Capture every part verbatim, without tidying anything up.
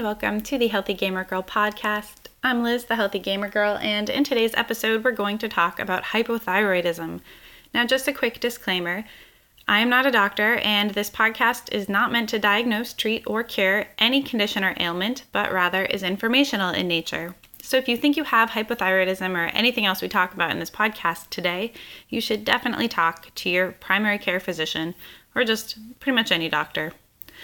and welcome to the Healthy Gamer Girl podcast. I'm Liz, the Healthy Gamer Girl, and in today's episode, we're going to talk about hypothyroidism. Now, just a quick disclaimer. I am not a doctor, and this podcast is not meant to diagnose, treat, or cure any condition or ailment, but rather is informational in nature. So if you think you have hypothyroidism or anything else we talk about in this podcast today, you should definitely talk to your primary care physician or just pretty much any doctor.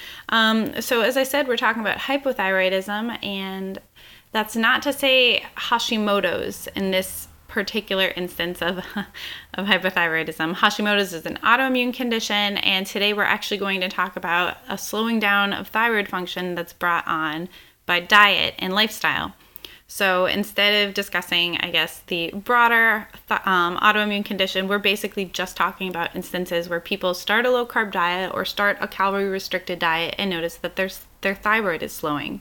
Um, so as I said, we're talking about hypothyroidism, and that's not to say Hashimoto's in this particular instance of, of hypothyroidism. Hashimoto's is an autoimmune condition, and today we're actually going to talk about a slowing down of thyroid function that's brought on by diet and lifestyle. So instead of discussing, I guess, the broader th- um, autoimmune condition, we're basically just talking about instances where people start a low-carb diet or start a calorie-restricted diet and notice that their, their thyroid is slowing.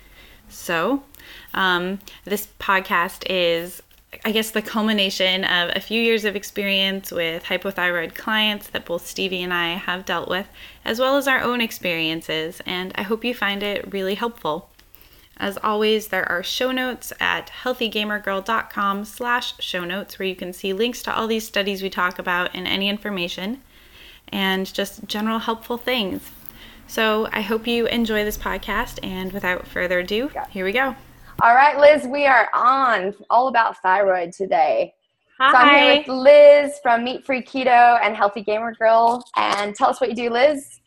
So um, this podcast is, I guess, the culmination of a few years of experience with hypothyroid clients that both Stevie and I have dealt with, as well as our own experiences, and I hope you find it really helpful. As always, there are show notes at healthygamergirl.com slash show notes where you can see links to all these studies we talk about and any information and just general helpful things. So I hope you enjoy this podcast, and without further ado, here we go. All right, Liz, we are on all about thyroid today. Hi. So I'm here with Liz from Meat Free Keto and Healthy Gamer Girl. And tell us what you do, Liz.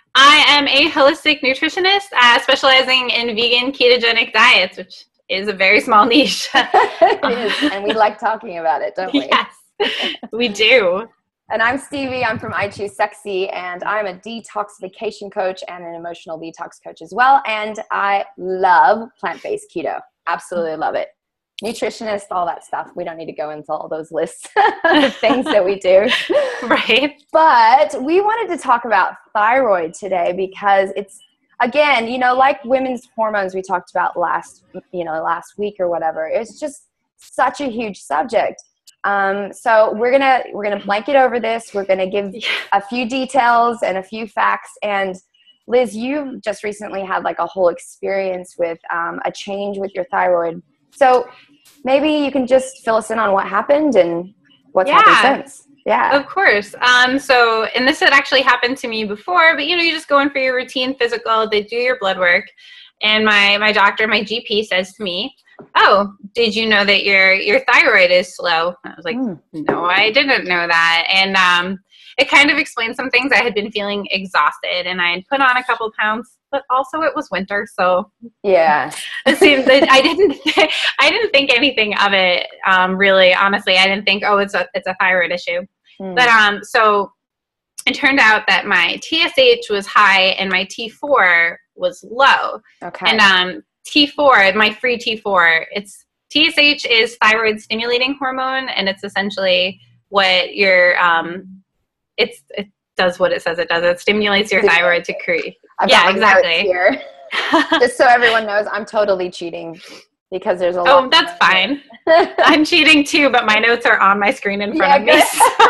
I am a holistic nutritionist uh, specializing in vegan ketogenic diets, which is a very small niche. It is, and we like talking about it, don't we? Yes, we do. And I'm Stevie. I'm from I Choose Sexy, and I'm a detoxification coach and an emotional detox coach as well. And I love plant-based keto. Absolutely love it. Nutritionist, all that stuff. We don't need to go into all those lists of things that we do. Right. But we wanted to talk about thyroid today because it's, again, you know, like women's hormones we talked about last, you know, last week or whatever. It's just such a huge subject. Um, so we're gonna we're gonna blanket over this. We're gonna give a few details and a few facts. And Liz, you just recently had like a whole experience with um, a change with your thyroid. So maybe you can just fill us in on what happened and what's yeah, happened since. Yeah, of course. Um, so, and this had actually happened to me before, but you know, you just go in for your routine physical, they do your blood work, and my, my doctor, my G P says to me, "Oh, did you know that your, your thyroid is slow?" I was like, mm. "No, I didn't know that." And, um, it kind of explained some things. I had been feeling exhausted and I had put on a couple pounds, but also it was winter. So yeah, it seemed that I didn't, I didn't think anything of it. Um, really, honestly, I didn't think, oh, it's a, it's a thyroid issue. Mm. But, um, so it turned out that my T S H was high and my T four was low. Okay. And, um, T four, my free T four, it's T S H is thyroid stimulating hormone. And it's essentially what your, um, it's, it does what it says it does. It stimulates your thyroid to create. I've yeah, exactly. Here. Just so everyone knows, I'm totally cheating because there's a lot. Oh, that's fine. I'm cheating too, but my notes are on my screen in front yeah, of me.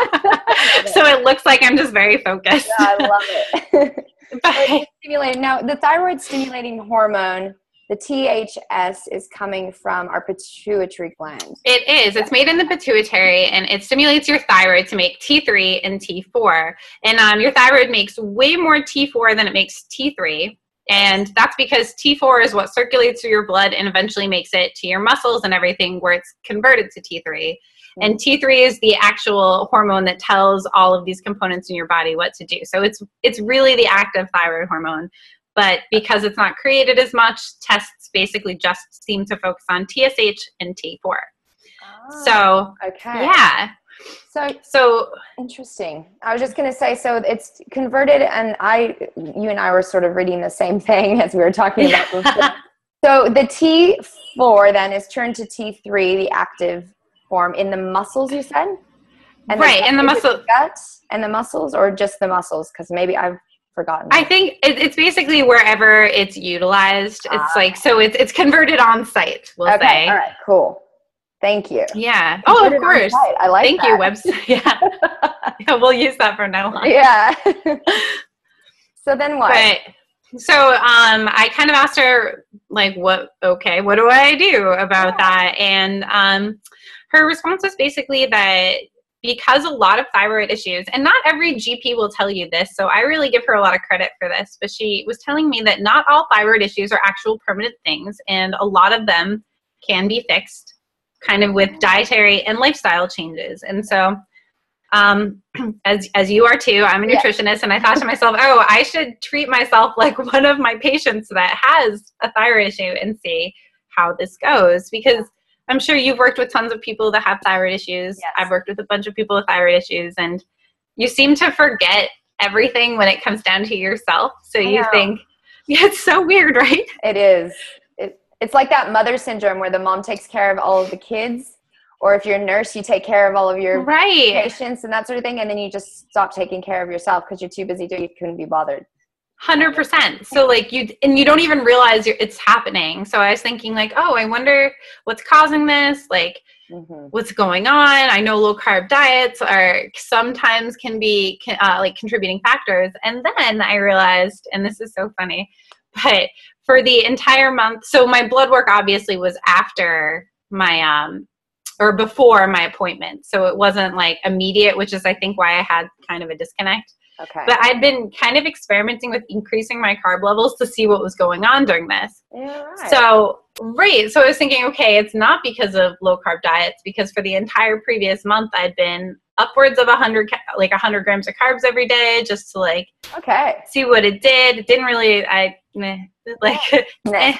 So, so it looks like I'm just very focused. Yeah, I love it. But, stimulating. Now, the thyroid stimulating hormone, the T H S, is coming from our pituitary gland. It is. It's made in the pituitary, and it stimulates your thyroid to make T three and T four. And um, your thyroid makes way more T four than it makes T three. And that's because T four is what circulates through your blood and eventually makes it to your muscles and everything where it's converted to T three. Mm-hmm. And T three is the actual hormone that tells all of these components in your body what to do. So it's it's really the active thyroid hormone. But because it's not created as much, tests basically just seem to focus on T S H and T four. Oh, so, okay. Yeah. So, so interesting. I was just going to say, so it's converted, and I, you and I were sort of reading the same thing as we were talking about before. So the T four then is turned to T three, the active form, in the muscles, you said? And right, in the muscle. Gut and the muscles, or just the muscles? Because maybe I've forgotten. I think it, it's basically wherever it's utilized. It's ah. like, so it's it's converted on site, we'll okay, say. All right, cool. Thank you. Yeah. Oh, of course. I like Thank that. you, website. Yeah. Yeah, we'll use that from now on. Yeah. So then what? But So um, I kind of asked her, like, what, okay, what do I do about that? And um, her response was basically that because a lot of thyroid issues, and not every G P will tell you this, so I really give her a lot of credit for this, but she was telling me that not all thyroid issues are actual permanent things, and a lot of them can be fixed kind of with dietary and lifestyle changes. And so um, as as you are too, I'm a nutritionist, yeah. And I thought to myself, oh, I should treat myself like one of my patients that has a thyroid issue and see how this goes, because I'm sure you've worked with tons of people that have thyroid issues. Yes. I've worked with a bunch of people with thyroid issues, and you seem to forget everything when it comes down to yourself. So you know. think, yeah, it's so weird, right? It is. It, it's like that mother syndrome where the mom takes care of all of the kids, or if you're a nurse, you take care of all of your right. patients and that sort of thing, and then you just stop taking care of yourself because you're too busy doing it, you couldn't be bothered. one hundred percent. So like you, and you don't even realize you're, it's happening. So I was thinking like, oh, I wonder what's causing this, like mm-hmm. what's going on. I know low carb diets are sometimes can be uh, like contributing factors. And then I realized, and this is so funny, but for the entire month, so my blood work obviously was after my, um, or before my appointment. So it wasn't like immediate, which is I think why I had kind of a disconnect. Okay. But I'd been kind of experimenting with increasing my carb levels to see what was going on during this. Yeah, right. So, right. So I was thinking, okay, it's not because of low carb diets, because for the entire previous month, I'd been upwards of a hundred, like a hundred grams of carbs every day, just to like, okay, see what it did. It didn't really, I meh, like, nah.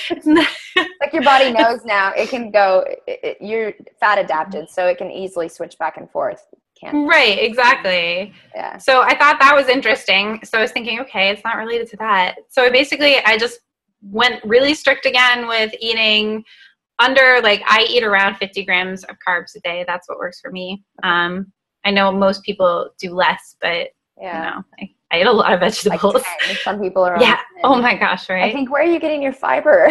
Like your body knows now it can go, it, it, you're fat adapted, so it can easily switch back and forth. Can't. Right, exactly. Yeah. So I thought that was interesting. So I was thinking, okay, it's not related to that. So basically I just went really strict again with eating under, like I eat around fifty grams of carbs a day. That's what works for me. Um, I know most people do less, but yeah. you know, I, I eat a lot of vegetables. Like ten. Some people are. Yeah. Oh my gosh. Right. I think, where are you getting your fiber?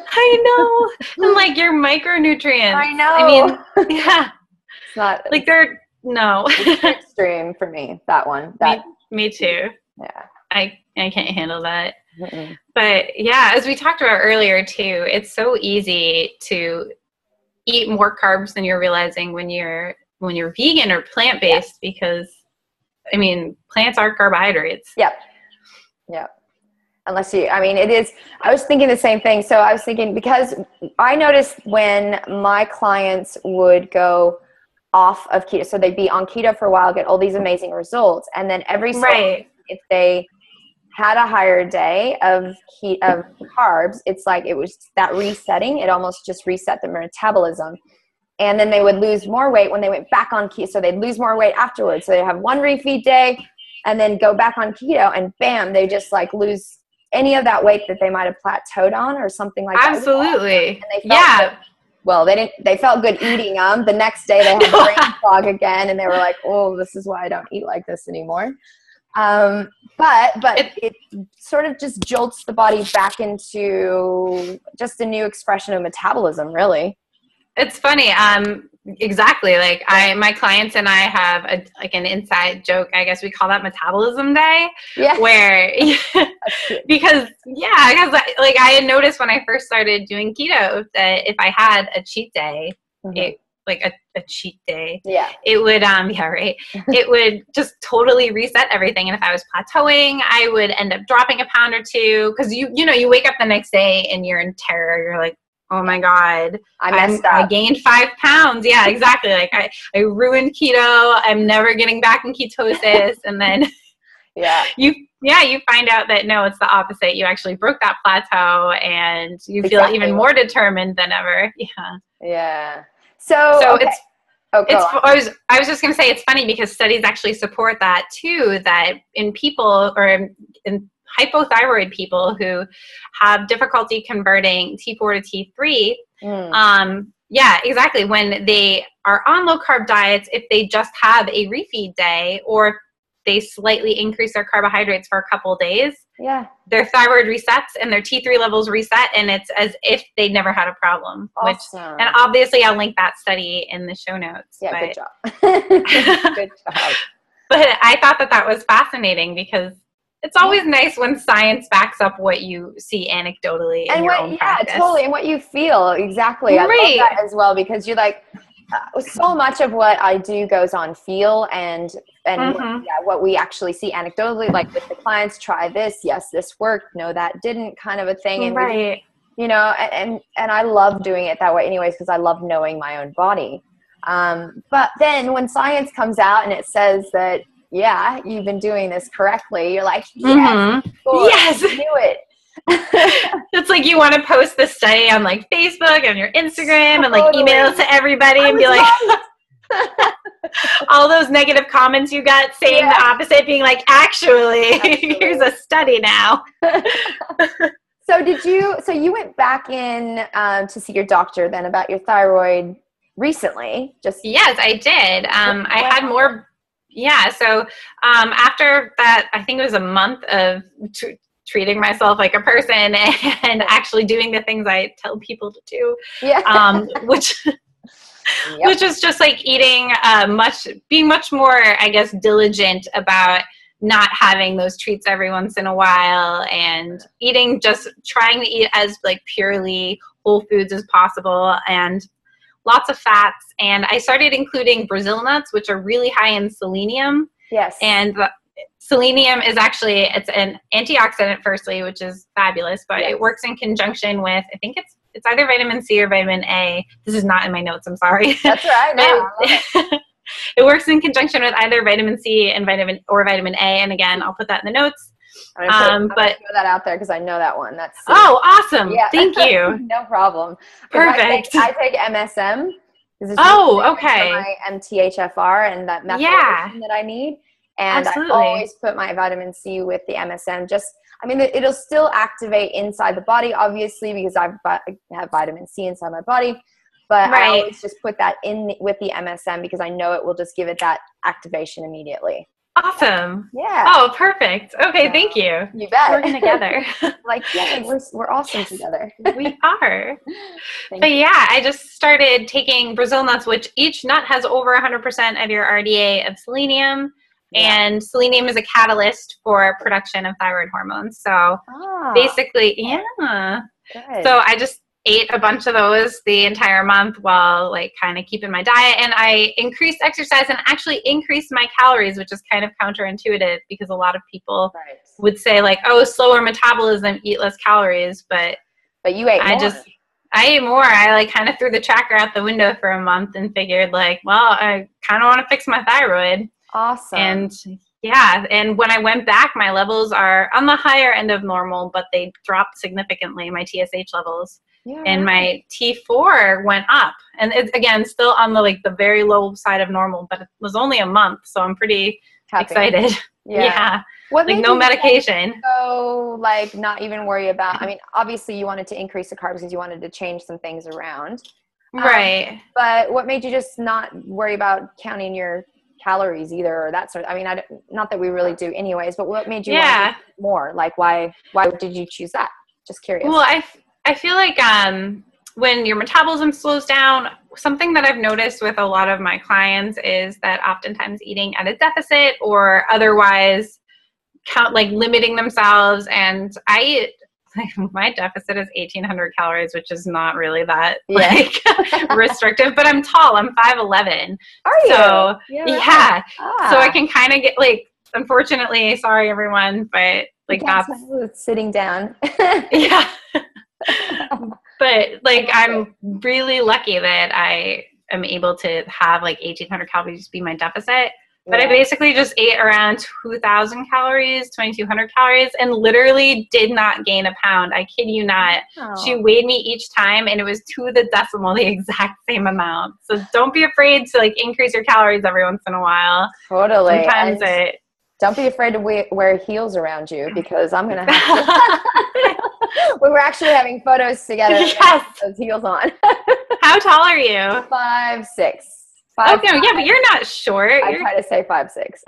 I know. And like your micronutrients. I know. I mean, yeah. It's not like they're, no. It's extreme for me, that one. That me, me too. Yeah. I, I can't handle that. Mm-mm. But yeah, as we talked about earlier too, it's so easy to eat more carbs than you're realizing when you're when you're vegan or plant-based, yeah. because I mean, plants are carbohydrates. Yep. Yep. Unless you, I mean, it is, I was thinking the same thing. So I was thinking, because I noticed when my clients would go off of keto, so they'd be on keto for a while, get all these amazing results, and then every so right. if they had a higher day of heat of carbs, it's like it was that resetting. It almost just reset their metabolism, and then they would lose more weight when they went back on keto. So they'd lose more weight afterwards. So they have one refeed day, and then go back on keto, and bam, they just like lose any of that weight that they might have plateaued on or something like that. Absolutely. And they felt yeah. good. Well, they didn't. They felt good eating them. The next day, they had brain fog again, and they were like, "Oh, this is why I don't eat like this anymore." Um, but but it, it sort of just jolts the body back into just a new expression of metabolism, really. It's funny. Um, exactly. Like I, my clients and I have a, like an inside joke. I guess we call that metabolism day. Yeah. Where, because yeah, because like I had noticed when I first started doing keto that if I had a cheat day, mm-hmm. it like a, a cheat day, yeah, it would um yeah right, it would just totally reset everything. And if I was plateauing, I would end up dropping a pound or two, because you you know you wake up the next day and you're in terror. You're like, oh my God, I messed I'm, up. I gained five pounds. Yeah, exactly. Like I, I ruined keto. I'm never getting back in ketosis. And then yeah, you, yeah, you find out that no, it's the opposite. You actually broke that plateau and you feel exactly. even more determined than ever. Yeah. Yeah. So, so okay. it's, oh, it's, I was, I was just going to say, it's funny because studies actually support that too, that in people or in, in hypothyroid people who have difficulty converting T four to T three, mm. um, yeah, exactly. When they are on low carb diets, if they just have a refeed day or if they slightly increase their carbohydrates for a couple of days, yeah, their thyroid resets and their T three levels reset, and it's as if they never had a problem. Awesome. Which, and obviously I'll link that study in the show notes. Yeah, but, good job. Good job. But I thought that that was fascinating because it's always nice when science backs up what you see anecdotally in and your what, own yeah, practice. totally, and what you feel exactly. I Right. love that as well, because you're like, uh, so much of what I do goes on feel and and Mm-hmm. what, yeah, what we actually see anecdotally, like with the clients, try this, yes, this worked, no, that didn't, kind of a thing, and right. we just, you know, and and I love doing it that way, anyways, because I love knowing my own body. Um, but then when science comes out and it says that, yeah, you've been doing this correctly, you're like, yes, Mm-hmm. of course, Yes. I knew it. It's like you want to post the study on like Facebook and your Instagram and like Totally. email it to everybody I and be was like right. all those negative comments you got saying Yeah. the opposite, being like, actually, Absolutely. here's a study now. So did you, so you went back in um, to see your doctor then about your thyroid recently? Just Yes, I did. Um, I Wow. had more, yeah. So um, after that, I think it was a month of t- treating myself like a person and actually doing the things I tell people to do, Yeah. um, which Yep. which is just like eating uh, much, being much more, I guess, diligent about not having those treats every once in a while and eating, just trying to eat as like purely whole foods as possible and lots of fats. And I started including Brazil nuts, which are really high in selenium. Yes. And the, selenium is actually, it's an antioxidant firstly, which is fabulous, but Yes. it works in conjunction with, I think it's it's either vitamin C or vitamin A. This is not in my notes, I'm sorry. That's right. No, I love it. It works in conjunction with either vitamin C and vitamin or vitamin A. And again, I'll put that in the notes. I'm gonna, put, Um, I'm but gonna throw that out there because I know that one. That's oh, awesome. yeah. Thank you. No problem. 'Cause Perfect. I take, I take M S M. Oh, okay. My M T H F R and that methylation Yeah. that I need. And Absolutely. I always put my vitamin C with the M S M. Just, I mean, it'll still activate inside the body, obviously, because I've, I have vitamin C inside my body. But Right. I always just put that in with the M S M because I know it will just give it that activation immediately. Awesome. Yeah. Oh, perfect. Okay, Yeah. thank you. You bet. Working together. Like, yeah, we're, we're awesome Yes. together. We are. Thank But you. yeah, I just started taking Brazil nuts, which each nut has over one hundred percent of your R D A of selenium. Yeah. And selenium is a catalyst for production of thyroid hormones. So Ah, basically, yeah. good. So I just ate a bunch of those the entire month while like kind of keeping my diet. And I increased exercise and actually increased my calories, which is kind of counterintuitive because a lot of people right. would say like, oh, slower metabolism, eat less calories. But But you ate I more. just, I ate more. I like kind of threw the tracker out the window for a month and figured like, well, I kind of want to fix my thyroid. Awesome. And yeah, and when I went back, my levels are on the higher end of normal, but they dropped significantly, my T S H levels. Yeah, And right. my T four went up. And it's, again, still on the like the very low side of normal, but it was only a month. So I'm pretty Happy. excited. Yeah. Yeah. What Like made no you medication. So, like, not even worry about, I mean, obviously you wanted to increase the carbs because you wanted to change some things around. Um, Right. But what made you just not worry about counting your calories either or that sort of, I mean, I don't, not that we really do anyways, but what made you Yeah. want to eat more? Like, why, why did you choose that? Just curious. Well, I, I feel like um, when your metabolism slows down, something that I've noticed with a lot of my clients is that oftentimes eating at a deficit or otherwise count like limiting themselves. And I eat, like, my deficit is eighteen hundred calories, which is not really that Yeah. like restrictive, but I'm tall. I'm five eleven. Are you? So yeah. yeah. Ah. So I can kind of get like, unfortunately, sorry everyone, but like You can't that's, tell it's sitting down. yeah. But like, I love I'm really lucky that I am able to have like eighteen hundred calories be my deficit. But I Yeah. basically just ate around two thousand calories, twenty-two hundred calories, and literally did not gain a pound. I kid you not. Oh. She weighed me each time, and it was to the decimal, the exact same amount. So don't be afraid to like increase your calories every once in a while. Totally. Sometimes And it. don't be afraid to we- wear heels around you because I'm going to have to. We were actually having photos together. Yes. With those heels on. How tall are you? Five, six. Five, Okay, yeah, but you're not short. I You're, try to say five, six.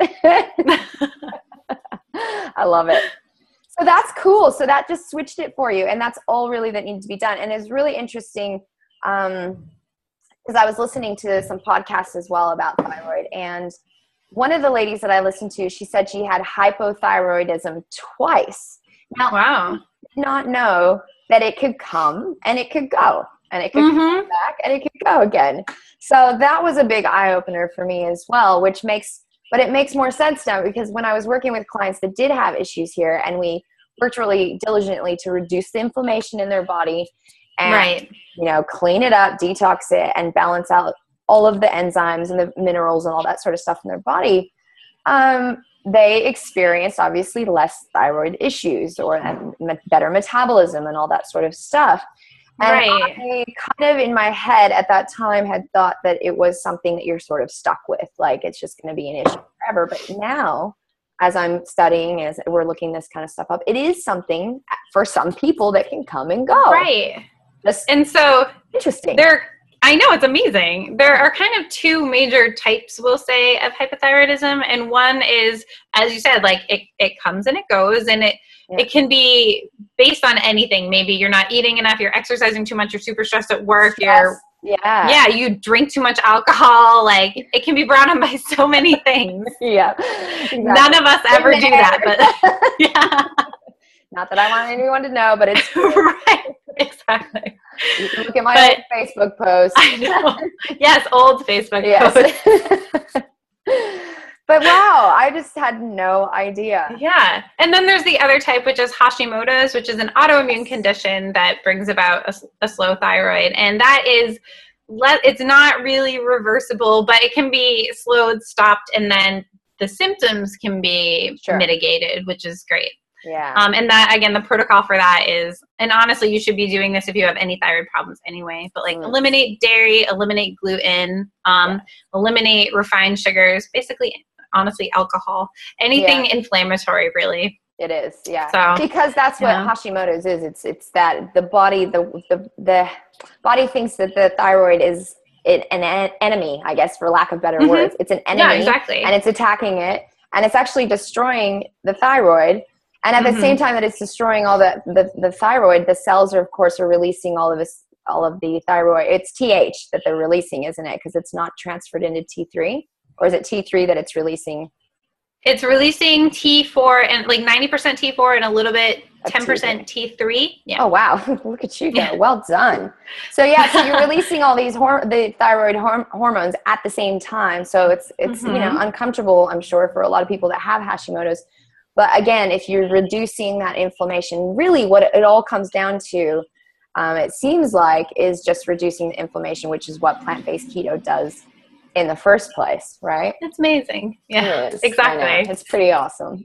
I love it. So that's cool. So that just switched it for you. And that's all really that needed to be done. And it's really interesting um, because I was listening to some podcasts as well about thyroid. And one of the ladies that I listened to, she said she had hypothyroidism twice. Now, wow. I did not know that it could come and it could go, and it could mm-hmm. come back and it could go again. So that was a big eye opener for me as well, which makes, but it makes more sense now, because when I was working with clients that did have issues here, and we worked really diligently to reduce the inflammation in their body and, right. you know, clean it up, detox it, and balance out all of the enzymes and the minerals and all that sort of stuff in their body, um, they experienced obviously less thyroid issues or um, better metabolism and all that sort of stuff. And right. I kind of in my head at that time had thought that it was something that you're sort of stuck with, like it's just going to be an issue forever. But now, as I'm studying, as we're looking this kind of stuff up, it is something for some people that can come and go. Right. Just and so interesting. There, I know, it's amazing. There are kind of two major types, we'll say, of hypothyroidism. And one is, as you said, like it, it comes and it goes, and it, yeah. it can be based on anything. Maybe you're not eating enough, you're exercising too much, you're super stressed at work, Stress. you're, yeah. yeah, you drink too much alcohol. Like it can be brought on by so many things. yeah. Exactly. None of us ever do that, but yeah. Not that I want anyone to know, but it's right. Exactly. You can look at my but, old Facebook post. I know. Yes, old Facebook yes. post. But wow, I just had no idea. Yeah. And then there's the other type, which is Hashimoto's, which is an autoimmune condition that brings about a, a slow thyroid. And that is, le- it's not really reversible, but it can be slowed, stopped, and then the symptoms can be sure. mitigated, which is great. Yeah. Um, and that, again, the protocol for that is, and honestly, you should be doing this if you have any thyroid problems anyway, but like mm. eliminate dairy, eliminate gluten, um, yeah. eliminate refined sugars, basically, honestly, alcohol, anything yeah. inflammatory, really. It is. Yeah. So, because that's what yeah. Hashimoto's is. It's, it's that the body, the, the, the body thinks that the thyroid is it, an enemy, I guess, for lack of better mm-hmm. words. It's an enemy. Yeah, exactly. And it's attacking it, and it's actually destroying the thyroid. And at mm-hmm. the same time that it's destroying all the, the, the thyroid, the cells are, of course, are releasing all of this, all of the thyroid. It's T H that they're releasing, isn't it? Because it's not transferred into T three, or is it T three that it's releasing? It's releasing T four and like ninety percent T four and a little bit ten percent T three. Yeah. Oh, wow. Look at you go. Yeah. Well done. So yeah, so you're releasing all these hor- the thyroid horm- hormones at the same time. So it's, it's, mm-hmm. you know, uncomfortable, I'm sure, for a lot of people that have Hashimoto's. But again, if you're reducing that inflammation, really what it all comes down to, um, it seems like, is just reducing the inflammation, which is what plant-based keto does in the first place, right? It's amazing. Yeah, it is. exactly. It's pretty awesome.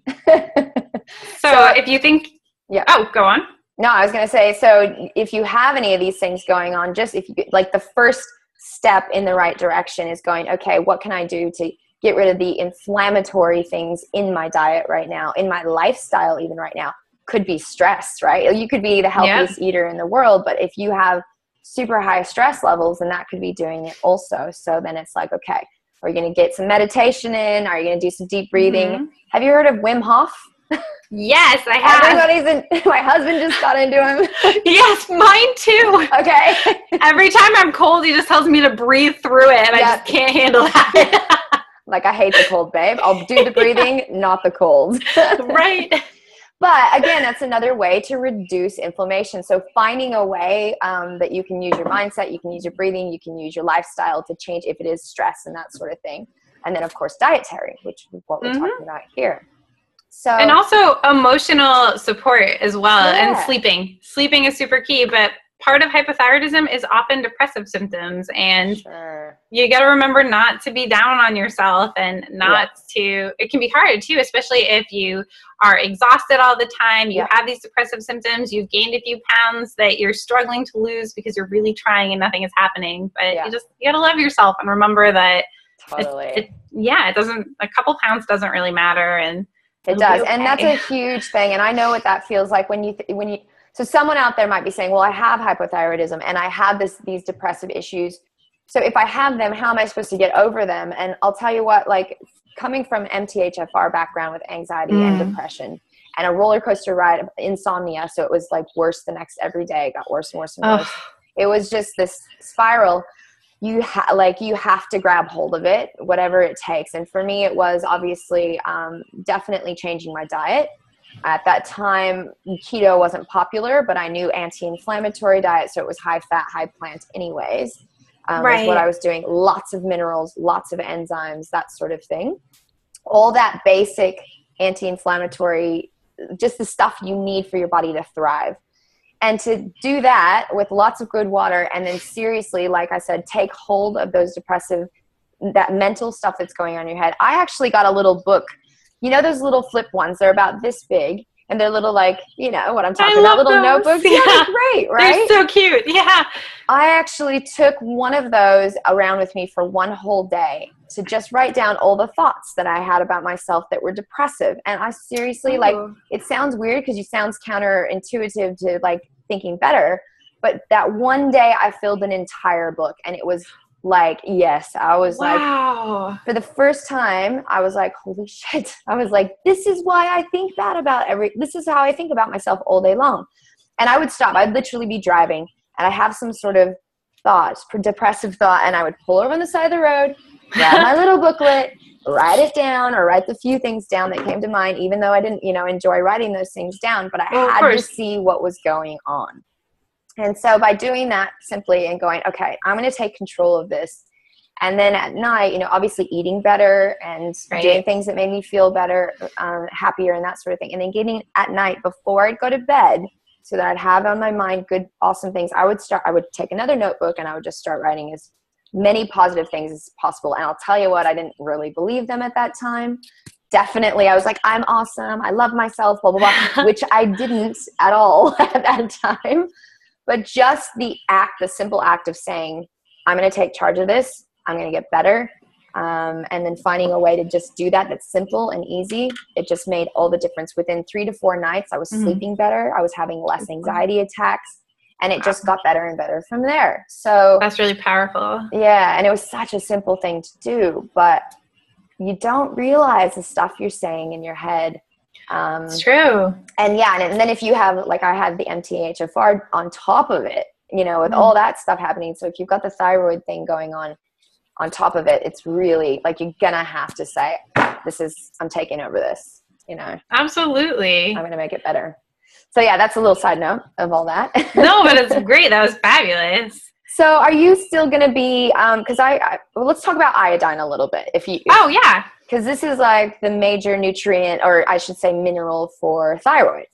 so, so if you think, yeah. Oh, go on. No, I was going to say, so if you have any of these things going on, just if you, like the first step in the right direction is going, okay, what can I do to get rid of the inflammatory things in my diet right now, in my lifestyle even right now? Could be stress, right? You could be the healthiest yep. eater in the world, but if you have super high stress levels, then that could be doing it also. So then it's like, okay, are you going to get some meditation in? Are you going to do some deep breathing? Mm-hmm. Have you heard of Wim Hof? Yes, I have. Everybody's in, my husband just got into him. Yes, mine too. Okay. Every time I'm cold, he just tells me to breathe through it, and yep. I just can't handle that. Like, I hate the cold, babe. I'll do the breathing, yeah. not the cold. Right. But again, that's another way to reduce inflammation. So finding a way um, that you can use your mindset, you can use your breathing, you can use your lifestyle to change if it is stress and that sort of thing. And then, of course, dietary, which is what we're mm-hmm. talking about here. So, and also emotional support as well, yeah. and sleeping. Sleeping is super key, but part of hypothyroidism is often depressive symptoms, and sure. you got to remember not to be down on yourself, and not yeah. to, it can be hard too, especially if you are exhausted all the time, you yeah. have these depressive symptoms, you've gained a few pounds that you're struggling to lose because you're really trying and nothing is happening. But yeah. you just, you got to love yourself and remember that totally. it, it, yeah, it doesn't, a couple pounds doesn't really matter. And it does. Okay. And that's a huge thing. And I know what that feels like when you, th- when you, so someone out there might be saying, well, I have hypothyroidism and I have this, these depressive issues. So if I have them, how am I supposed to get over them? And I'll tell you what, like coming from M T H F R background with anxiety mm. and depression and a roller coaster ride of insomnia. So it was like worse the next every day. It got worse and worse and worse. It was just this spiral. you ha- like you have to grab hold of it, whatever it takes. And for me, it was obviously um, definitely changing my diet. At that time, keto wasn't popular, but I knew anti-inflammatory diet, so it was high fat, high plant anyways. Um, right. Was what I was doing. Lots of minerals, lots of enzymes, that sort of thing. All that basic anti-inflammatory, just the stuff you need for your body to thrive. And to do that with lots of good water, and then seriously, like I said, take hold of those depressive, that mental stuff that's going on in your head. I actually got a little book. You know those little flip ones? They're about this big. And they're little, like, you know what I'm talking about, little those. notebooks. Yeah, yeah, they're great, right? They're so cute. Yeah. I actually took one of those around with me for one whole day to just write down all the thoughts that I had about myself that were depressive. And I seriously, Ooh. like, it sounds weird because it sounds counterintuitive to, like, thinking better. But that one day I filled an entire book, and it was like, yes, I was wow. like, for the first time, I was like, holy shit. I was like, this is why I think that about every, this is how I think about myself all day long. And I would stop. I'd literally be driving, and I have some sort of thought, depressive thought, and I would pull over on the side of the road, grab my little booklet, write it down, or write the few things down that came to mind, even though I didn't, you know, enjoy writing those things down, but I well, had to see what was going on. And so by doing that simply and going, okay, I'm going to take control of this. And then at night, you know, obviously eating better and right. doing things that made me feel better, um, happier and that sort of thing. And then getting at night before I'd go to bed so that I'd have on my mind good, awesome things. I would start, I would take another notebook and I would just start writing as many positive things as possible. And I'll tell you what, I didn't really believe them at that time. Definitely. I was like, I'm awesome. I love myself, blah, blah, blah, which I didn't at all at that time. But just the act, the simple act of saying, I'm going to take charge of this. I'm going to get better. Um, and then finding a way to just do that that's simple and easy. It just made all the difference. Within three to four nights, I was mm-hmm. sleeping better. I was having less anxiety attacks. And it just got better and better from there. So that's really powerful. Yeah. And it was such a simple thing to do. But you don't realize the stuff you're saying in your head. Um, it's true. And yeah, and, and then if you have, like I had the M T H F R on top of it, you know, with mm. all that stuff happening. So if you've got the thyroid thing going on, on top of it, it's really like, you're going to have to say, this is, I'm taking over this, you know. Absolutely. I'm going to make it better. So yeah, that's a little side note of all that. No, but it's great. That was fabulous. So are you still going to be, um, cause I, I well, let's talk about iodine a little bit. If you, if, oh yeah. Because this is like the major nutrient, or I should say mineral for thyroid.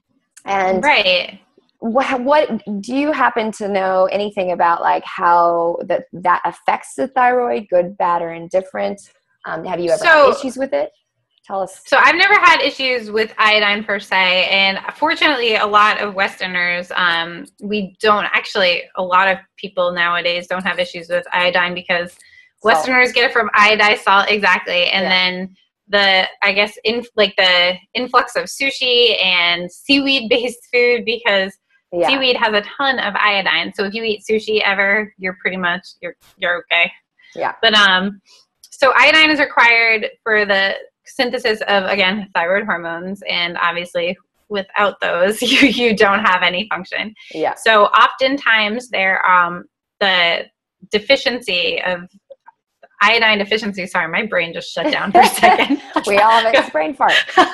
And right. What, what do you happen to know anything about, like how that, that affects the thyroid, good, bad, or indifferent? Um, have you ever so, had issues with it? Tell us. So I've never had issues with iodine per se. And fortunately, a lot of Westerners, um, we don't actually, a lot of people nowadays don't have issues with iodine because Westerners salt. Get it from iodized salt, exactly, and yeah. then the I guess in like the influx of sushi and seaweed-based food because yeah. seaweed has a ton of iodine. So if you eat sushi ever, you're pretty much you're you're okay. Yeah. But um, so iodine is required for the synthesis of again thyroid hormones, and obviously without those, you you don't have any function. Yeah. So oftentimes there um the deficiency of iodine deficiency. Sorry, my brain just shut down for a second. We all have a brain fart.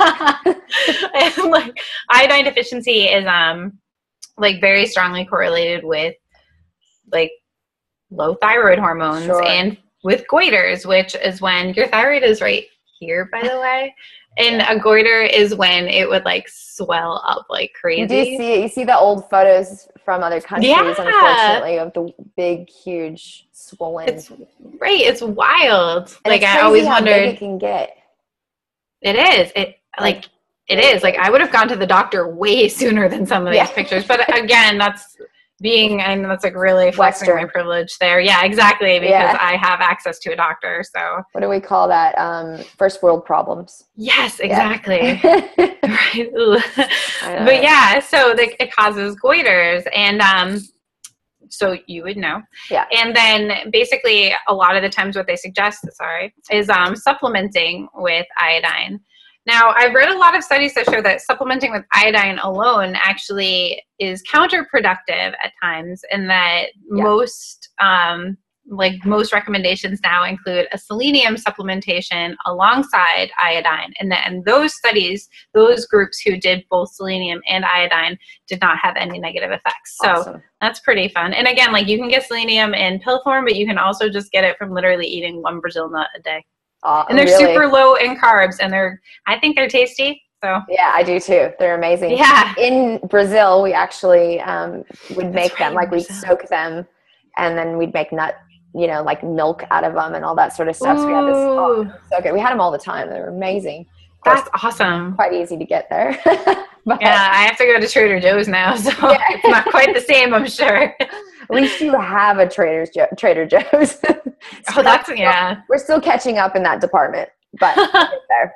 And like iodine deficiency is um like very strongly correlated with like low thyroid hormones sure. and with goiters, which is when your thyroid is right here, by the way. And yeah. a goiter is when it would like swell up like crazy. You do see it. You see the old photos from other countries, yeah. unfortunately, of the big, huge swollen. It's right. It's wild. And like it's I always how wondered. Big it can get. It is. It like, like it is. Like I would have gone to the doctor way sooner than some of these yeah. pictures. But again, that's being, and that's like really flexing Western. My privilege there. Yeah, exactly. Because yeah. I have access to a doctor. So what do we call that? Um, first world problems. Yes, exactly. Yeah. Right. But yeah, so the, it causes goiters, and um, so you would know. Yeah. And then basically, a lot of the times, what they suggest, sorry, is um, supplementing with iodine. Now, I've read a lot of studies that show that supplementing with iodine alone actually is counterproductive at times, and that yeah. most um, like most recommendations now include a selenium supplementation alongside iodine. And then those studies, those groups who did both selenium and iodine did not have any negative effects. So Awesome. That's pretty fun. And again, like you can get selenium in pill form, but you can also just get it from literally eating one Brazil nut a day. Uh, and they're really? super low in carbs, and they're, I think they're tasty. So yeah, I do too. They're amazing. Yeah. In Brazil, we actually um, would make That's them, right, like we'd Brazil. soak them, and then we'd make nut, you know, like milk out of them and all that sort of stuff. So we had this, oh, Ooh. so good. We had them all the time. They were amazing. Of course, That's awesome. quite easy to get there. But, Yeah, I have to go to Trader Joe's now, so Yeah. it's not quite the same, I'm sure. at least you have a Trader's Jo- Trader Joe's. So Oh, that's, yeah. We're still catching up in that department, but we'll get there.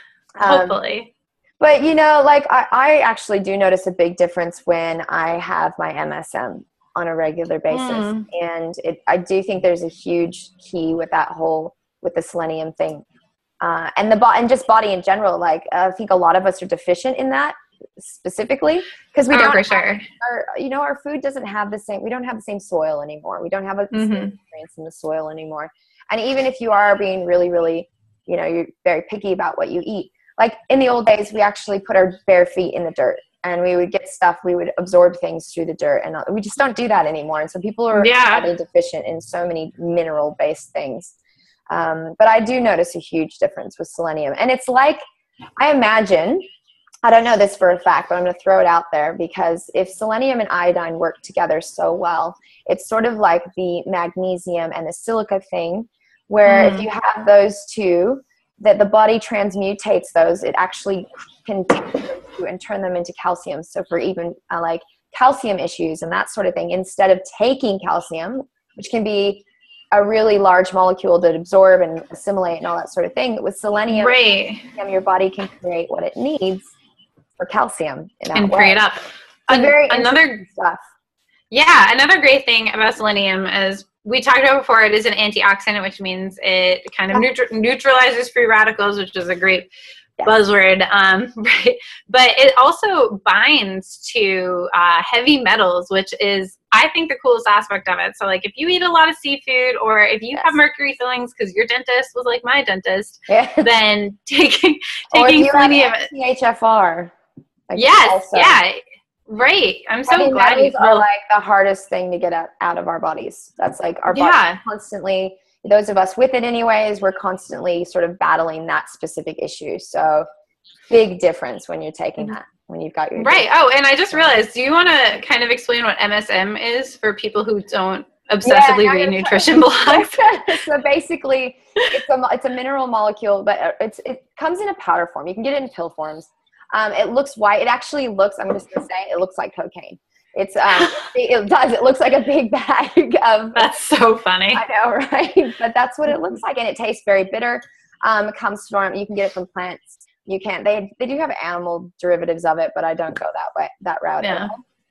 Um, Hopefully. But, you know, like I, I actually do notice a big difference when I have my M S M on a regular basis. Mm. And it, I do think there's a huge key with that whole, with the selenium thing. Uh, and the bo- and just body in general. Like, uh, I think a lot of us are deficient in that specifically because we Oh, don't, for have, sure. our, you know, our food doesn't have the same, we don't have the same soil anymore. We don't have a Mhm. same nutrients in the soil anymore. And even if you are being really, really, you know, you're very picky about what you eat. Like in the old days, we actually put our bare feet in the dirt and we would get stuff, we would absorb things through the dirt, and we just don't do that anymore. And so people are Yeah. highly deficient in so many mineral based things. Um, but I do notice a huge difference with selenium. And it's like, I imagine, I don't know this for a fact, but I'm going to throw it out there because if selenium and iodine work together so well, it's sort of like the magnesium and the silica thing, where Mm. if you have those two, that the body transmutates those, it actually can take those two and turn them into calcium. So for even uh, like calcium issues and that sort of thing, instead of taking calcium, which can be a really large molecule to absorb and assimilate and all that sort of thing, with selenium, Right. your body can create what it needs for calcium in that And way. free it up. So An- very another interesting stuff. Yeah, another great thing about selenium is we talked about before, it is an antioxidant, which means it kind of neutr- neutralizes free radicals, which is a great Yeah. buzzword. Um, right? But it also binds to uh, heavy metals, which is, I think, the coolest aspect of it. So, like, if you eat a lot of seafood or if you Yes. have mercury fillings because your dentist was like my dentist, Yeah. then taking Or if taking you selenium. have T H F R. like, Yes, also. yeah. Right. I'm so Heavy glad you metals are well, like the hardest thing to get out, out of our bodies. That's like our body Yeah. constantly, those of us with it anyways, we're constantly sort of battling that specific issue. So big difference when you're taking that, when you've got your Right. Oh, and I just realized, do you want to kind of explain what M S M is for people who don't obsessively Yeah, read I'm gonna nutrition blogs? So basically, it's a it's a mineral molecule, but it's it comes in a powder form. You can get it in pill forms. Um, it looks white. It actually looks. I'm just gonna say it looks like cocaine. It's um, it, it does. It looks like a big bag of. That's so funny. I know, right? But that's what it looks like, and it tastes very bitter. Um, it comes from. You can get it from plants. You can't. They they do have animal derivatives of it, but I don't go that way that route. Yeah.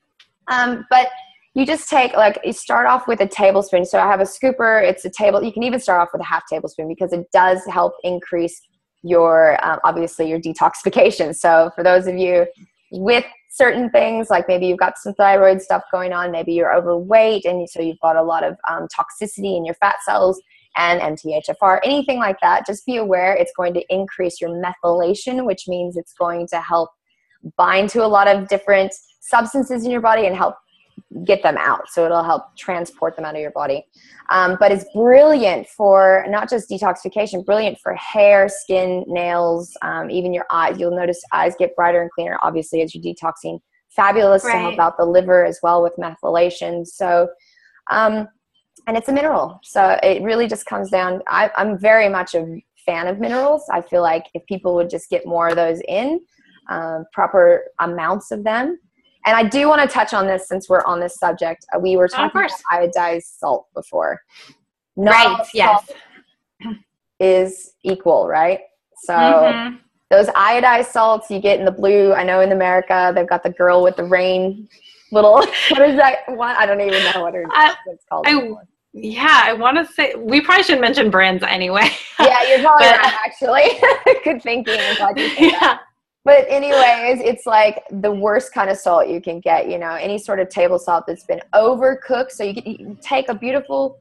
Um, but you just take, like, you start off with a tablespoon. So I have a scooper. It's a table. You can even start off with a half tablespoon because it does help increase your, um, obviously, your detoxification. So for those of you with certain things, like maybe you've got some thyroid stuff going on, maybe you're overweight, and so you've got a lot of um, toxicity in your fat cells and M T H F R, anything like that, just be aware it's going to increase your methylation, which means it's going to help bind to a lot of different substances in your body and help get them out. So it'll help transport them out of your body. Um, but it's brilliant for not just detoxification, brilliant for hair, skin, nails, um, even your eyes. You'll notice eyes get brighter and cleaner, obviously, as you're detoxing. Fabulous Right. to help out the liver as well with methylation. So, um, and it's a mineral. So it really just comes down. I, I'm very much a fan of minerals. I feel like if people would just get more of those in, um, proper amounts of them. And I do want to touch on this since we're on this subject. Uh, we were talking about iodized salt before. Not Right, all yes. salt is equal, right? So Mhm. those iodized salts you get in the blue, I know in America, they've got the girl with the rain little, what is that one? I don't even know what, her, I- what it's called. I, yeah, I want to say, we probably should mention brands anyway. yeah, you're probably But- right, actually. Good thinking. I'm glad you said that. Yeah. But anyways, it's like the worst kind of salt you can get, you know, any sort of table salt that's been overcooked. So you, get, you take a beautiful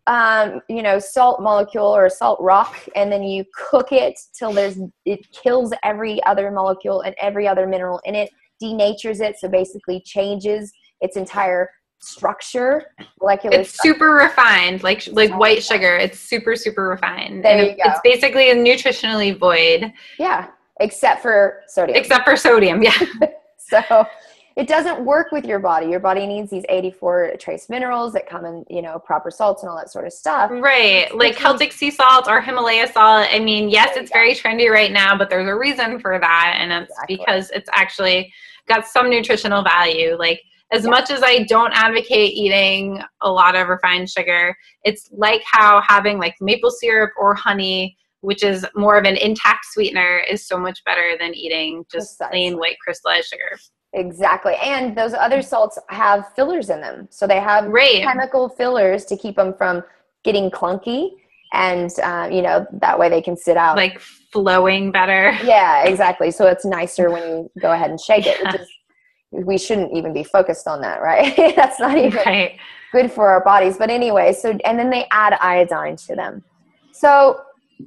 um, you know, salt molecule or a salt rock, and then you cook it till there's, it kills every other molecule and every other mineral in it, denatures it. So basically changes its entire structure, molecular It's structure. super refined, like like so white refined. Sugar. It's super, super refined. There and you go. It's basically nutritionally void. Yeah, except for sodium. Except for sodium, yeah. So it doesn't work with your body. Your body needs these eighty-four trace minerals that come in, you know, proper salts and all that sort of stuff. Right. It's like Celtic sea salt or Himalaya salt. I mean, yes, it's go. very trendy right now, but there's a reason for that. And it's exactly. because it's actually got some nutritional value. Like as yeah. much as I don't advocate eating a lot of refined sugar, it's like how having like maple syrup or honey, which is more of an intact sweetener, is so much better than eating just Precisely. plain white crystallized sugar. Exactly. And those other salts have fillers in them. So they have right. chemical fillers to keep them from getting clunky. And, uh, you know, that way they can sit out. Like flowing better. Yeah, exactly. So it's nicer when you go ahead and shake it, which is, we shouldn't even be focused on that, right? That's not even right. good for our bodies. But anyway, so, and then they add iodine to them. So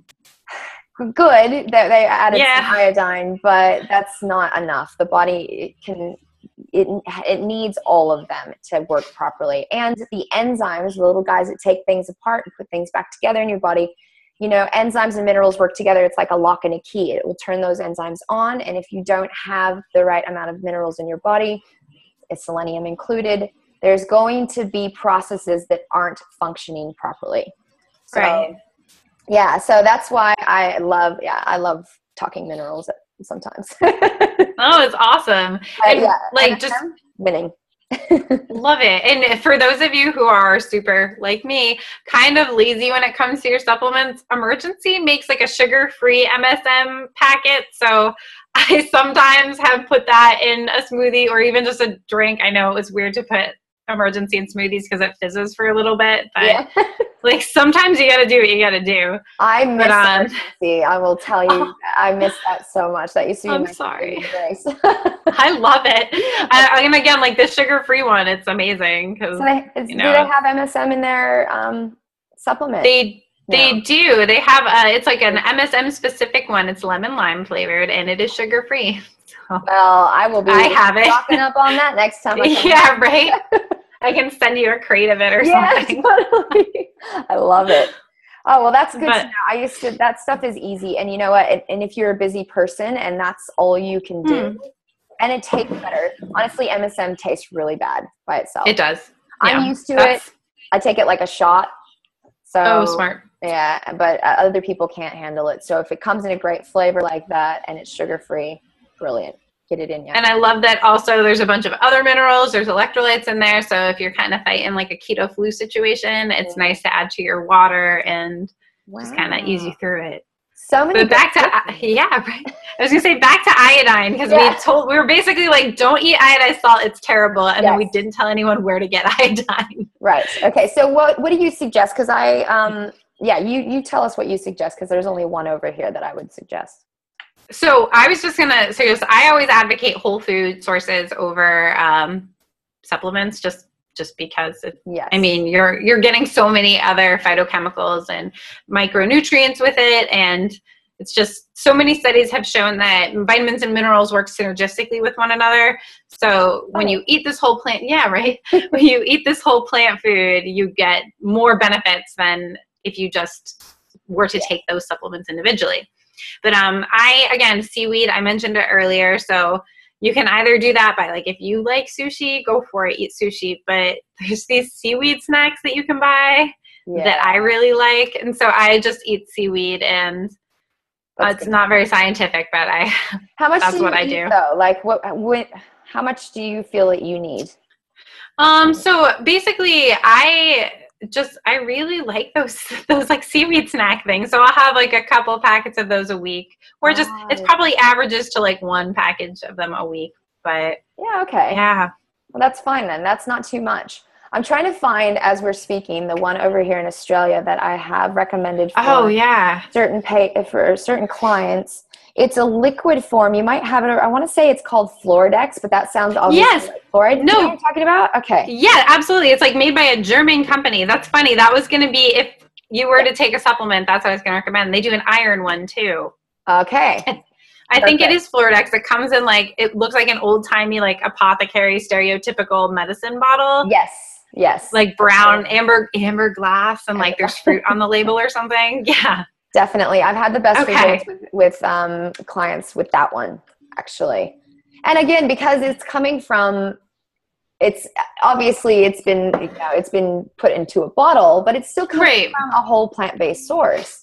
good that they added yeah. some iodine, but that's not enough. The body can, it, it needs all of them to work properly. And the enzymes, the little guys that take things apart and put things back together in your body, you know, enzymes and minerals work together. It's like a lock and a key. It will turn those enzymes on. And if you don't have the right amount of minerals in your body, selenium included, there's going to be processes that aren't functioning properly. So, right. Yeah, so that's why I love, yeah, I love talking minerals sometimes. Oh, it's awesome. But and yeah, like and just winning. Love it. And for those of you who are super like me, kind of lazy when it comes to your supplements, Emergency makes like a sugar-free M S M packet. So I sometimes have put that in a smoothie or even just a drink. I know it was weird to put Emergency in smoothies because it fizzes for a little bit, but yeah. like sometimes you got to do what you got to do. I miss but, um, Emergency. I will tell you, oh, I miss that so much. That used to be I'm my sorry. I love it. I, and again, like this sugar-free one, it's amazing because so they, you do know, they have M S M in their um, supplement? They they no. do. They have a, it's like an M S M specific one. It's lemon lime flavored and it is sugar-free. So well, I will be I have it. stocking up on that next time. I come yeah, right. I can send you a crate of it or yeah, something. Totally. I love it. Oh, well, that's good But, to know. I used to, that stuff is easy. And you know what? And, and if you're a busy person and that's all you can do, hmm. and it tastes better. Honestly, M S M tastes really bad by itself. It does. I'm yeah, used to it. I take it like a shot. So, oh, smart. Yeah, but uh, other people can't handle it. So if it comes in a great flavor like that and it's sugar-free, brilliant. Get it in. Yeah. And I love that also there's a bunch of other minerals. There's electrolytes in there. So if you're kind of fighting like a keto flu situation, it's mm-hmm. nice to add to your water and wow. just kind of ease you through it. So many. But back to, uh, yeah, right. I was going to say back to iodine because yeah. we told, we were basically like, don't eat iodized salt. It's terrible. And yes. then we didn't tell anyone where to get iodine. Right. Okay. So what, what do you suggest? Cause I, um, yeah, you, you tell us what you suggest. Cause there's only one over here that I would suggest. So I was just going to say, so I always advocate whole food sources over um, supplements just just because, it, yes. I mean, you're you're getting so many other phytochemicals and micronutrients with it. And it's just so many studies have shown that vitamins and minerals work synergistically with one another. So when you eat this whole plant, yeah, right. When you eat this whole plant food, you get more benefits than if you just were to yeah. take those supplements individually. But um, I, again, seaweed, I mentioned it earlier. So you can either do that by like, if you like sushi, go for it, eat sushi. But there's these seaweed snacks that you can buy yeah. that I really like. And so I just eat seaweed and uh, it's not very scientific, but I, how much that's do you what I eat, do. Though? Like what, what, how much do you feel that you need? Um, so basically I... just I really like those those like seaweed snack things, so I'll have like a couple packets of those a week, or just nice. It's probably averages to like one package of them a week, but yeah, okay, yeah, well that's fine then. That's not too much. I'm trying to find, as we're speaking, the one over here in Australia that I have recommended for Oh, yeah. certain pay for certain clients. It's a liquid form. You might have it. I want to say it's called Floradex, but that sounds obviously Yes. like fluoride. No. Do you know what I'm talking about? Okay. Yeah, absolutely. It's like made by a German company. That's funny. That was going to be, if you were to take a supplement, that's what I was going to recommend. They do an iron one too. Okay. I think it is Floradex. It comes in like, it looks like an old timey, like apothecary stereotypical medicine bottle. Yes. Yes. Like brown, amber, amber glass, and like there's fruit on the label or something. Yeah. Definitely. I've had the best Okay. results with, with um, clients with that one, actually. And again, because it's coming from, it's obviously it's been, you know, it's been put into a bottle, but it's still coming Right. from a whole plant-based source.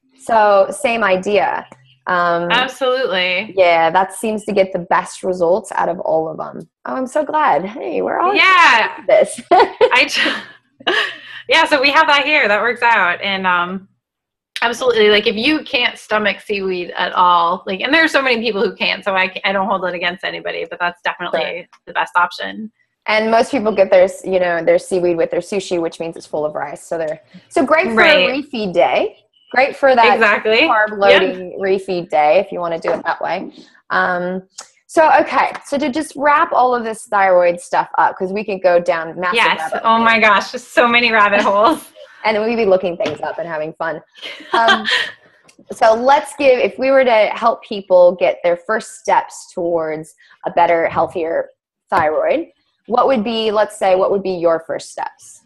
So same idea. Um, Absolutely. yeah, that seems to get the best results out of all of them. Oh, I'm so glad. Hey, we're all Yeah. this. I t- yeah, so we have that here. That works out. And um, absolutely, like if you can't stomach seaweed at all, like, and there are so many people who can't, so I, I don't hold it against anybody, but that's definitely Sure. the best option. And most people get their, you know, their seaweed with their sushi, which means it's full of rice. So they're so great for Right. a refeed day. Great for that Exactly. carb loading yep. refeed day if you want to do it that way. Um, so, okay. So to just wrap all of this thyroid stuff up, because we could go down massive Yes. rabbit Oh holes. my gosh. Just so many rabbit holes. And we'd be looking things up and having fun. Um, so let's give, if we were to help people get their first steps towards a better, healthier thyroid, what would be, let's say, what would be your first steps?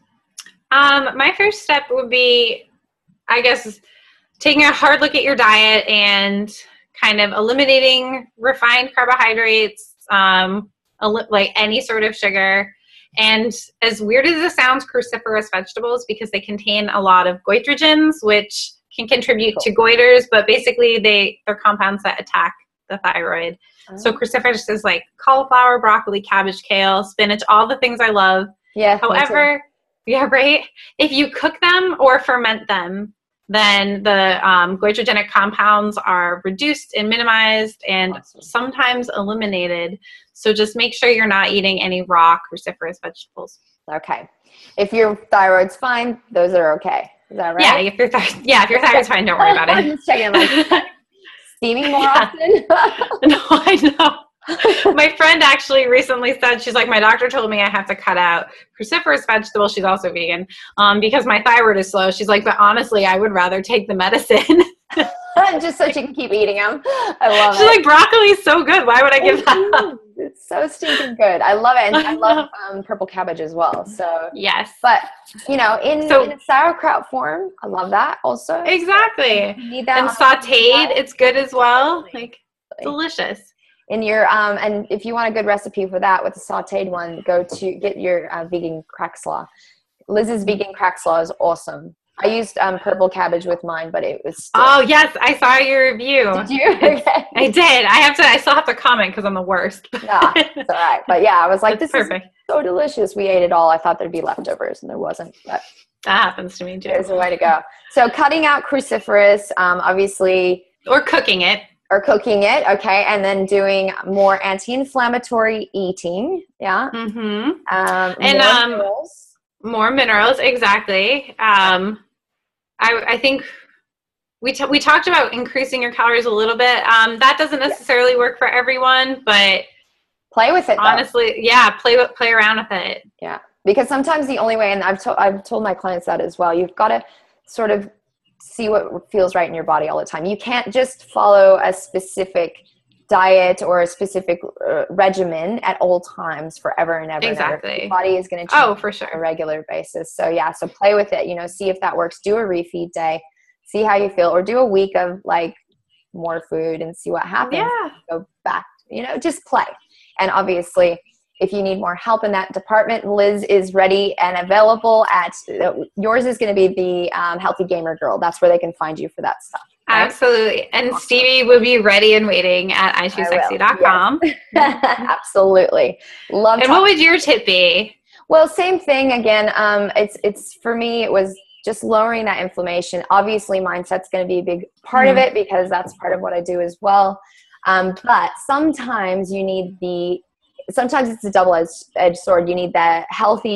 Um, my first step would be, I guess, taking a hard look at your diet and kind of eliminating refined carbohydrates, um, el- like any sort of sugar. And as weird as it sounds, cruciferous vegetables, because they contain a lot of goitrogens, which can contribute Cool. to goiters, but basically they, they're compounds that attack the thyroid. Oh. So cruciferous is like cauliflower, broccoli, cabbage, kale, spinach, all the things I love. Yeah. However, yeah, right. If you cook them or ferment them, then the um, goitrogenic compounds are reduced and minimized and awesome. Sometimes eliminated. So just make sure you're not eating any raw cruciferous vegetables. Okay. If your thyroid's fine, those are okay. Is that right? Yeah, if your th- yeah, if your thyroid's fine, don't worry about it. I'm just checking. Like, steaming more yeah. often? No, I know. My friend actually recently said, she's like, my doctor told me I have to cut out cruciferous vegetables. She's also vegan, um, because my thyroid is slow. She's like, but honestly, I would rather take the medicine. Just so she can keep eating them. I love she's it. She's like, broccoli is so good. Why would I give that up? It's so stinking good. I love it. And I love um, purple cabbage as well. So yes. But, you know, in, so, in a sauerkraut form, I love that also. Exactly. So need that and sauteed, it's good as well. Like, delicious. In your um, and if you want a good recipe for that with a sauteed one, go to get your uh, vegan crack slaw. Liz's vegan crack slaw is awesome. I used um, purple cabbage with mine, but it was still- oh yes, I saw your review. Did you? Okay. I did. I have to. I still have to comment because I'm the worst. Nah, it's all right. But yeah, I was like, That's this perfect. Is so delicious. We ate it all. I thought there'd be leftovers, and there wasn't. But that happens to me too. There's a way to go. So cutting out cruciferous, um, obviously, or cooking it. Or cooking it, okay, and then doing more anti-inflammatory eating, yeah. Mm-hmm. Um, and more um, minerals. More minerals, exactly. Um, I, I think we t- we talked about increasing your calories a little bit. Um, that doesn't necessarily yeah. work for everyone, but play with it. Honestly, though. yeah, play with play around with it. Yeah, because sometimes the only way, and I've told I've told my clients that as well. You've got to sort of see what feels right in your body all the time. You can't just follow a specific diet or a specific uh, regimen at all times forever and ever. Exactly. And ever. Your body is going to change oh, for sure. on a regular basis. So yeah, so play with it, you know, see if that works. Do a refeed day, see how you feel, or do a week of like more food and see what happens. Yeah. Go back, you know, just play. And obviously, if you need more help in that department, Liz is ready and available at, uh, yours is going to be the um, Healthy Gamer Girl. That's where they can find you for that stuff. Right? Absolutely. And awesome. Stevie will be ready and waiting at i too sexy dot com. Yes. Absolutely. Love And what would your tip be? Well, same thing again. Um, it's, it's for me, it was just lowering that inflammation. Obviously, mindset's going to be a big part mm-hmm. of it because that's part of what I do as well. Um, but sometimes you need the Sometimes it's a double-edged sword. You need that healthy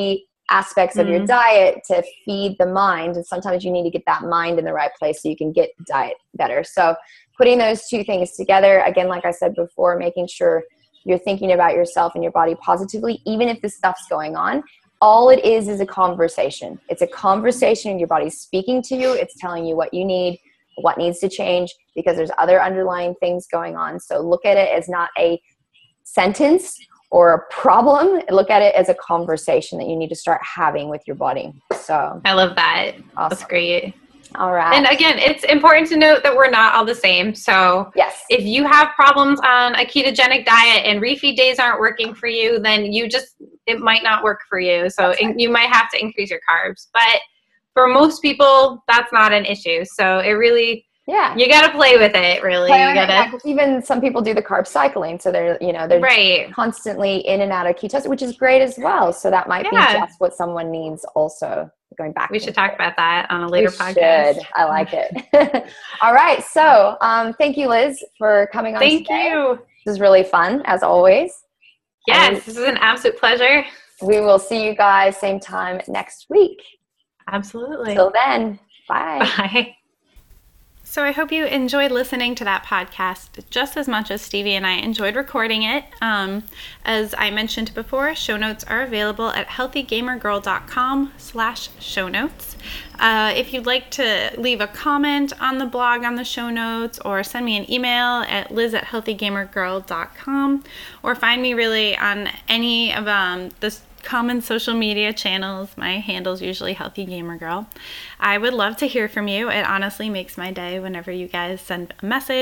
aspects of mm-hmm. your diet to feed the mind. And sometimes you need to get that mind in the right place so you can get the diet better. So putting those two things together, again, like I said before, making sure you're thinking about yourself and your body positively, even if this stuff's going on. All it is is a conversation. It's a conversation. Your body's speaking to you. It's telling you what you need, what needs to change, because there's other underlying things going on. So look at it as not a sentence or a problem. Look at it as a conversation that you need to start having with your body. So I love that. Awesome. That's great. All right. And again, it's important to note that we're not all the same. So yes, if you have problems on a ketogenic diet and refeed days aren't working for you, then you just, it might not work for you. So right. in, you might have to increase your carbs. But for most people, that's not an issue. So it really, yeah, you got to play with it, really. Play you gotta, yeah, 'cause even some people do the carb cycling. So they're, you know, they're right. constantly in and out of ketosis, which is great as well. So that might yeah. be just what someone needs also. Going back. We should talk about that on a later we podcast. Should. I like it. All right. So um, thank you, Liz, for coming on Thank today. you. This is really fun, as always. Yes, and this is an absolute pleasure. We will see you guys same time next week. Absolutely. Till then, bye. Bye. So I hope you enjoyed listening to that podcast just as much as Stevie and I enjoyed recording it. Um, as I mentioned before, show notes are available at healthygamergirl.com slash show notes. Uh, if you'd like to leave a comment on the blog on the show notes, or send me an email at liz at healthygamergirl dot com, or find me really on any of um, the common social media channels. My handle's usually Healthy Gamer Girl. I would love to hear from you. It honestly makes my day whenever you guys send a message